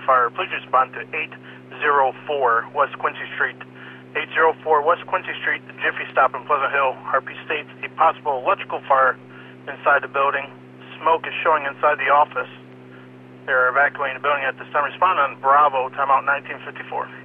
fire. Please respond to 804 West Quincy Street. 804 West Quincy Street, Jiffy Stop in Pleasant Hill. RP states a possible electrical fire inside the building. Smoke is showing inside the office. They're evacuating the building at this time. Respond on Bravo, timeout 1954.